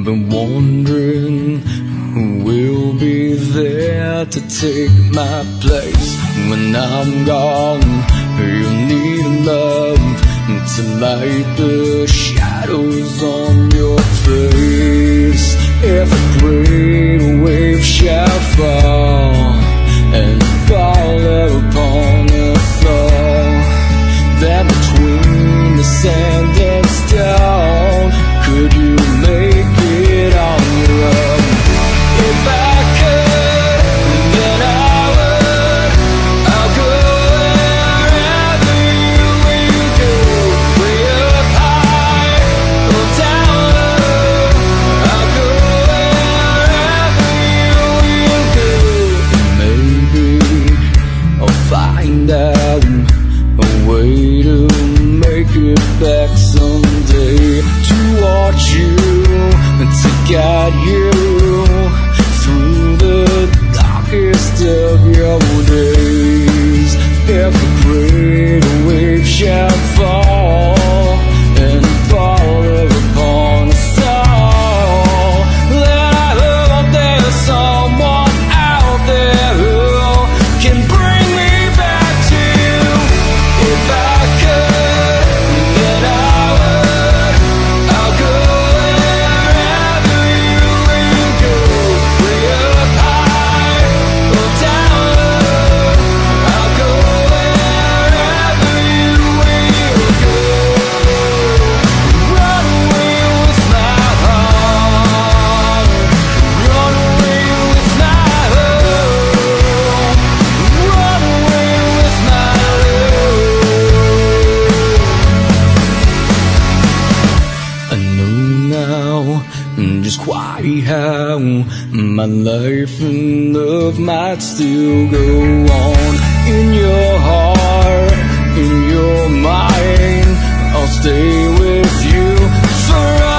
been wondering who will be there to take my place when I'm gone. You need love to light the shadows on your face. If a great wave shall fall and fall upon us all, then between the sand and stone, could you make it on your own? If I could, then I would. I'll go wherever you go, way up high or down low. I'll go wherever you go. Maybe I'll find out a way to make it back someday, to watch you, to guide you through the darkest of your days. If a great wave shall fall and fall upon us all, then I hope there's someone out there who can bring me back to you. If I could, then I would. I'll go wherever you go, way up high or down low. I'll go wherever you go. Run away with my heart, run away with my hope, run away with my love. I know now just quite how my life and love might still go on. In your heart, in your mind, I'll stay with you forever.